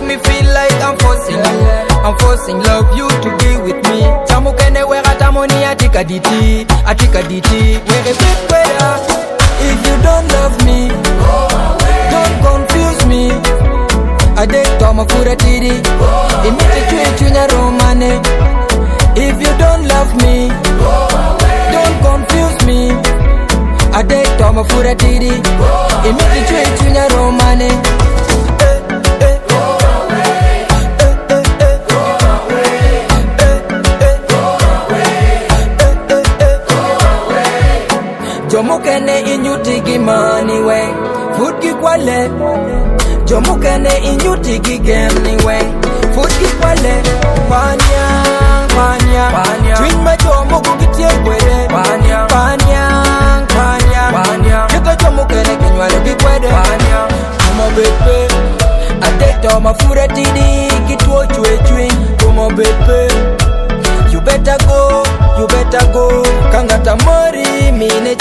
me feel like I'm forcing love you to be with me. Chamukene wera tamoni atika diti, where big weather. If you don't love me, don't confuse me. I date Toma Furatiri, immediately Chunya Romane. If you don't love me, don't confuse me. I date Toma Furatiri, immediately Chunya Romane. Jomukene inyutigi money way, food ki kwale. Jomukene inyutigi game way, food ki kwale. Panya, twin ma jomuku kitie kwede. Panya, kika jomukene kinywale kikwede. Kumo bepe, adekta Furatiri kituo chwe. Kumo bepe, you better go. Kangata mori, mean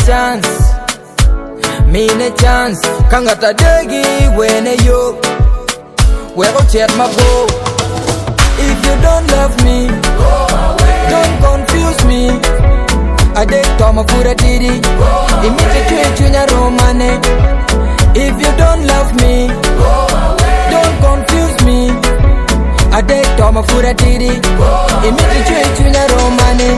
a chance. Kangata degi, when yo. Where go chat my go. If you don't love me, don't confuse me. I date Toma Furatiri, immediately Chunya Romane. If you don't love me, don't confuse me. I date Toma Furatiri, immediately Chunya Romane.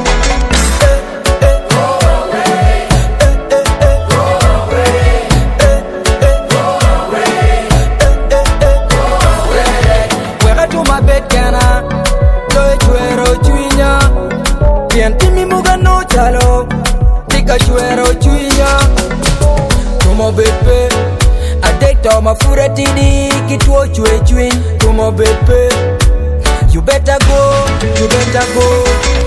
Timi muga no chalo, tika chuero chuya. Tumo bepe, adek Toma Furatiri kituo chwe. Tumo bepe, you better go.